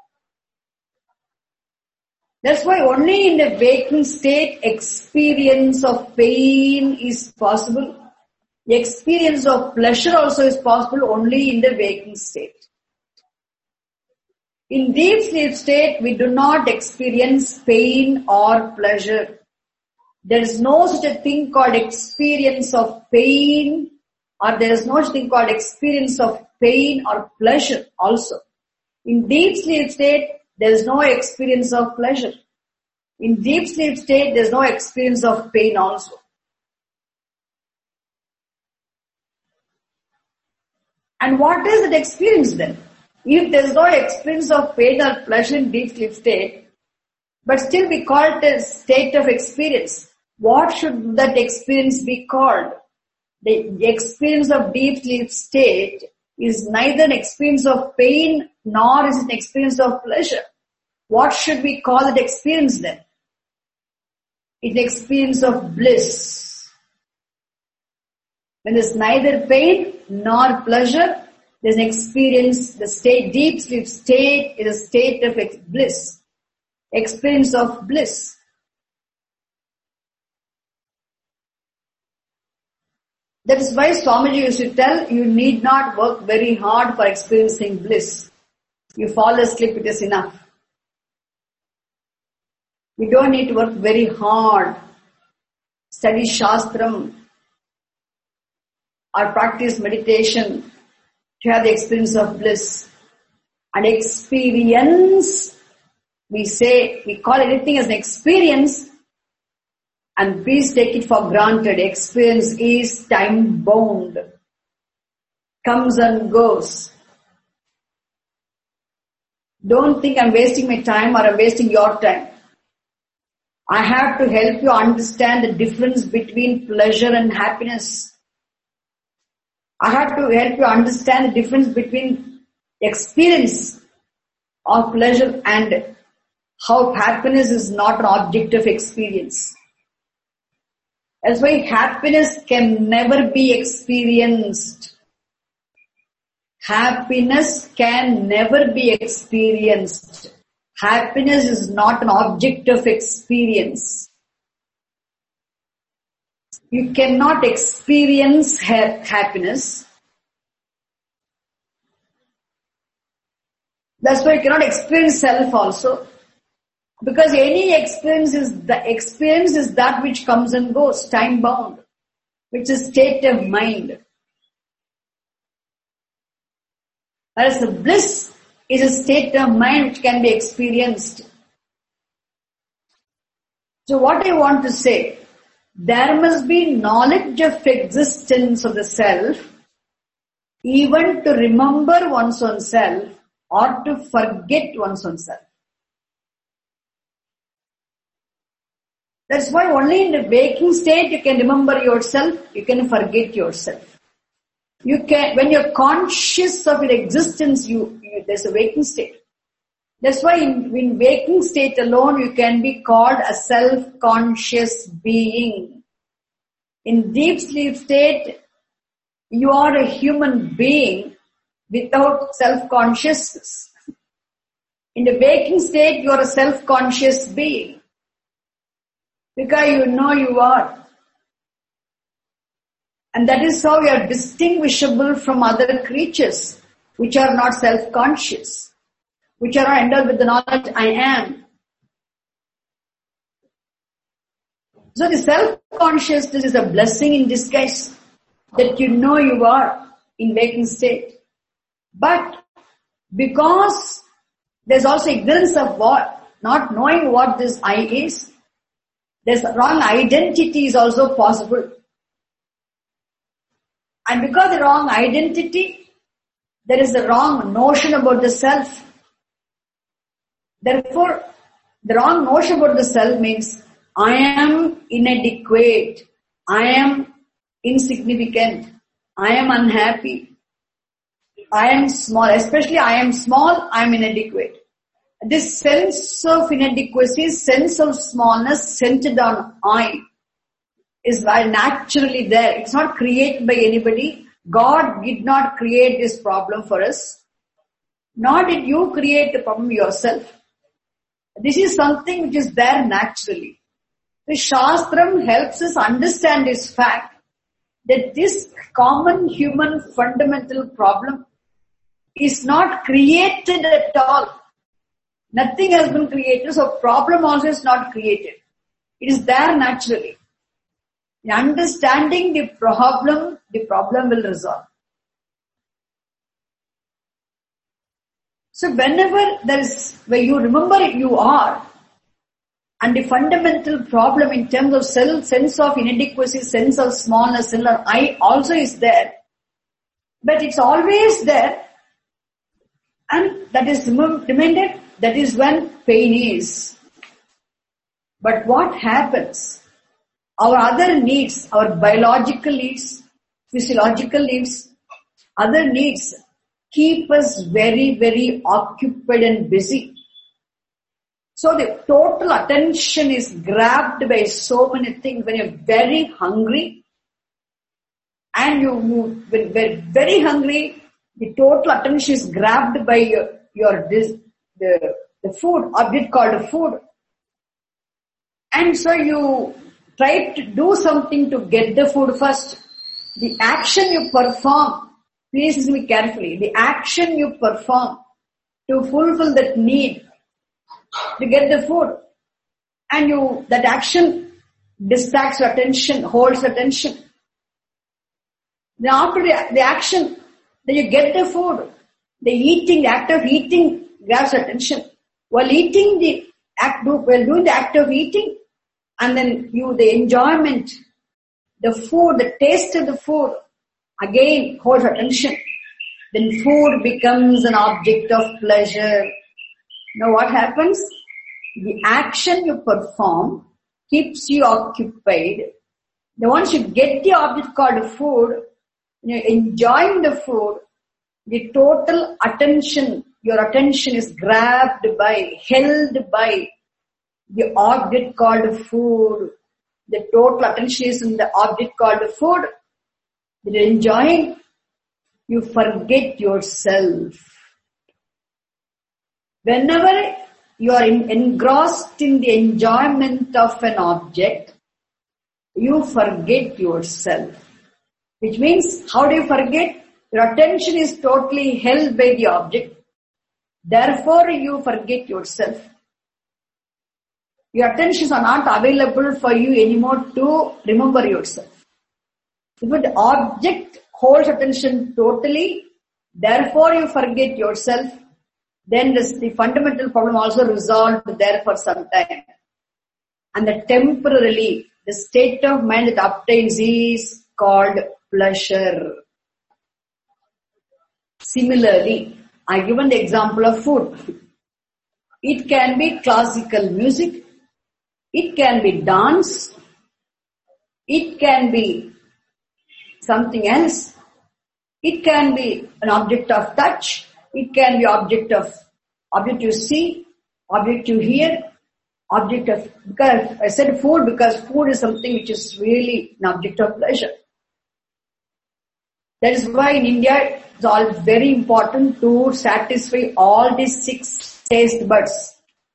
Speaker 1: That's why only in the waking state experience of pain is possible. The experience of pleasure also is possible only in the waking state. In deep sleep state, we do not experience pain or pleasure. There is no such a thing called experience of pain, or there is no such thing called experience of pain or pleasure also. In deep sleep state, there is no experience of pleasure. In deep sleep state, there is no experience of pain also. And what is that experience then? If there is no experience of pain or pleasure in deep sleep state, but still we call it a state of experience, what should that experience be called? The experience of deep sleep state is neither an experience of pain nor is it an experience of pleasure. What should we call that experience then? It's an experience of bliss. When there's neither pain nor pleasure, there's an experience, the state, deep sleep state is a state of bliss. Experience of bliss. That is why Swamiji used to tell, you need not work very hard for experiencing bliss. You fall asleep, it is enough. We don't need to work very hard, study Shastram, or practice meditation to have the experience of bliss. And experience, we call anything as an experience And please take it for granted, experience is time bound, comes and goes. Don't think I'm wasting my time or I'm wasting your time. I have to help you understand the difference between pleasure and happiness. I have to help you understand the difference between experience of pleasure and how happiness is not an object of experience. That's why happiness can never be experienced. Happiness can never be experienced. Happiness is not an object of experience. You cannot experience happiness. That's why you cannot experience self also. Because any experience is that which comes and goes, time bound, which is state of mind. Whereas the bliss is a state of mind which can be experienced. So what I want to say, there must be knowledge of existence of the self, even to remember one's own self or to forget one's own self. That's why only in the waking state you can remember yourself, you can forget yourself. You can, when you're conscious of your existence, there's a waking state. That's why in waking state alone, you can be called a self-conscious being. In deep sleep state, you are a human being without self-consciousness. In the waking state, you are a self-conscious being. Because you know you are. And that is how you are distinguishable from other creatures which are not self-conscious, which are endowed with the knowledge I am. So the self-consciousness is a blessing in disguise that you know you are in waking state. But because there's also ignorance of what, not knowing what this I is, there's wrong identity is also possible. And because the wrong identity, there is a wrong notion about the self. Therefore, the wrong notion about the self means I am inadequate, I am insignificant, I am unhappy, I am small, especially I am small, I am inadequate. This sense of inadequacy, sense of smallness centered on I is naturally there. It's not created by anybody. God did not create this problem for us. Nor did you create the problem yourself. This is something which is there naturally. The Shastram helps us understand this fact that this common human fundamental problem is not created at all. Nothing has been created, so problem also is not created. It is there naturally. In understanding the problem will resolve. So where you remember you are, and the fundamental problem in terms of self, sense of inadequacy, sense of smallness, sense of I also is there. But it's always there, and that is reminded, that is when pain is. But what happens? Our other needs, our biological needs, physiological needs, other needs keep us very, very occupied and busy. So the total attention is grabbed by so many things. When you're very hungry and when you're very hungry, the total attention is grabbed by the food, object called food. And so you try to do something to get the food first. The action you perform, please listen me carefully, the action you perform to fulfill that need, to get the food, and that action distracts your attention, holds attention. Then after the action, then you get the food. The act of eating grabs attention. While doing the act of eating, and then the enjoyment, the food, the taste of the food, again holds attention. Then food becomes an object of pleasure. Now what happens? The action you perform keeps you occupied. Then once you get the object called food, you're enjoying the food, the total attention, your attention is grabbed by, held by the object called food. The total attention is in the object called food. You're enjoying, you forget yourself. Whenever you are engrossed in the enjoyment of an object, you forget yourself. Which means, how do you forget? Your attention is totally held by the object. Therefore, you forget yourself. Your attentions are not available for you anymore to remember yourself. If the object holds attention totally, therefore you forget yourself, then the fundamental problem also resolved there for some time. And the temporarily, the state of mind that obtains is called pleasure. Similarly, I given the example of food. It can be classical music, it can be dance, it can be something else, it can be an object of touch, it can be object you see, object you hear, object of, because I said food because food is something which is really an object of pleasure. That is why in India it's all very important to satisfy all the 6 taste buds.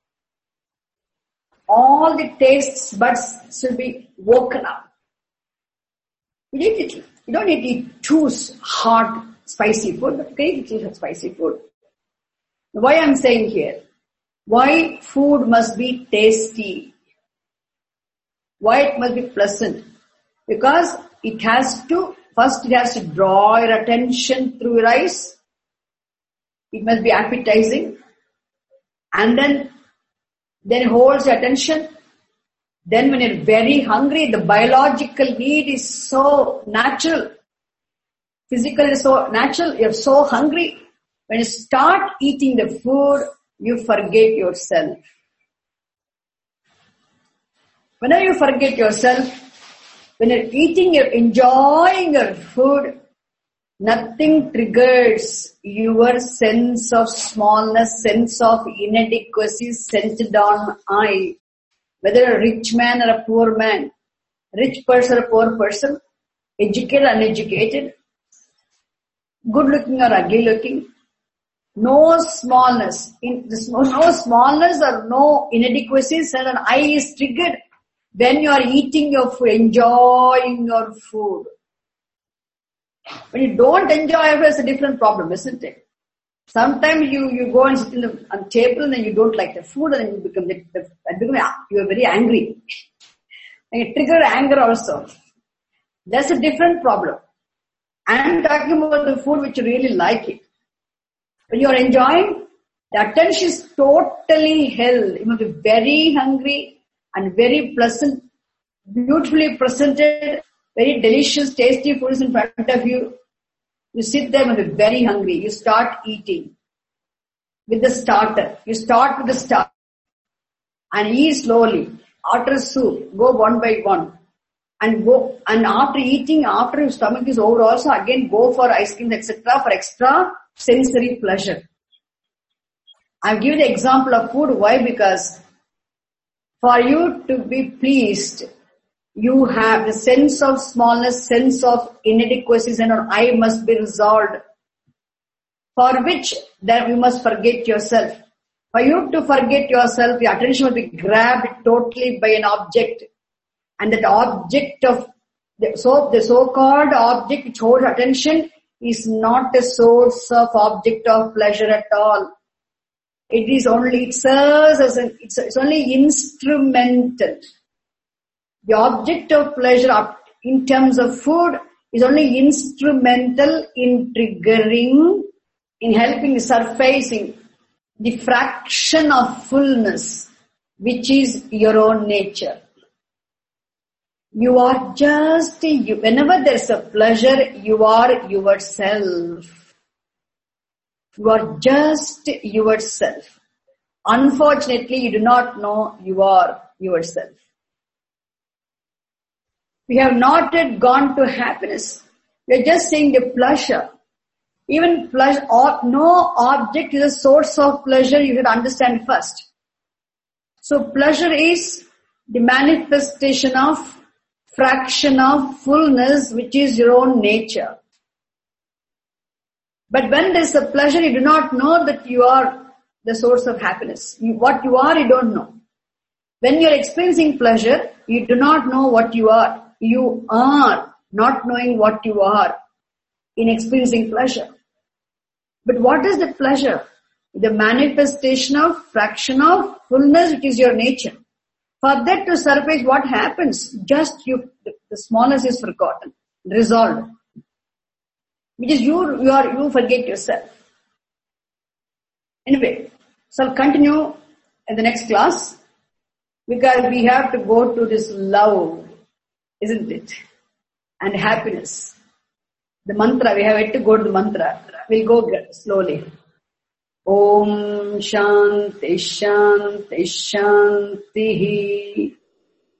Speaker 1: All the taste buds should be woken up. You don't need to eat too hot, spicy food, but you can eat spicy food. Why I'm saying here? Why food must be tasty? Why it must be pleasant? Because it has to draw your attention through your eyes. It must be appetizing. And then holds your attention. Then when you're very hungry, the biological need is so natural. Physical is so natural. You're so hungry. When you start eating the food, you forget yourself. Whenever you forget yourself, when you're eating, you're enjoying your food, nothing triggers your sense of smallness, sense of inadequacy centered on I. Whether a rich man or a poor man, rich person or poor person, educated or uneducated, good looking or ugly looking, no smallness, no smallness or no inadequacies, and an I is triggered when you are eating your food, enjoying your food. When you don't enjoy it, it's a different problem, isn't it? Sometimes you go and sit on the table and you don't like the food and you are very angry. And it triggers anger also. That's a different problem. I'm talking about the food which you really like it. When you are enjoying, the attention is totally held. You must be very hungry and very pleasant, beautifully presented, very delicious, tasty food is in front of you. You sit there and be very hungry. You start eating with the starter. You start with the starter and eat slowly. After soup, go one by one. And after eating, after your stomach is over also, again go for ice cream, etc. for extra sensory pleasure. I've given the example of food. Why? Because for you to be pleased, you have the sense of smallness, sense of inadequacies, and I must be resolved. For which, then you must forget yourself. For you to forget yourself, your attention must be grabbed totally by an object. And that object of, the so-called object which holds attention is not a source of object of pleasure at all. It serves as it's only instrumental. The object of pleasure in terms of food is only instrumental in triggering, in helping surfacing the fraction of fullness which is your own nature. You are just you. Whenever there's a pleasure, you are yourself. You are just yourself. Unfortunately, you do not know you are yourself. We have not yet gone to happiness. We are just saying the pleasure. Even pleasure, or no object is a source of pleasure, you should understand first. So pleasure is the manifestation of fraction of fullness, which is your own nature. But when there is a pleasure, you do not know that you are the source of happiness. What you are, you don't know. When you are experiencing pleasure, you do not know what you are. You are not knowing what you are in experiencing pleasure. But what is the pleasure? The manifestation of fraction of fullness, which is your nature. For that to surface, what happens? Just the smallness is forgotten, resolved. Which is you forget yourself. Anyway, so I'll continue in the next class because we have to go to this love, isn't it? And happiness. The mantra, we have yet to go to the mantra. We'll go slowly. Om Shanti Shanti Shanti.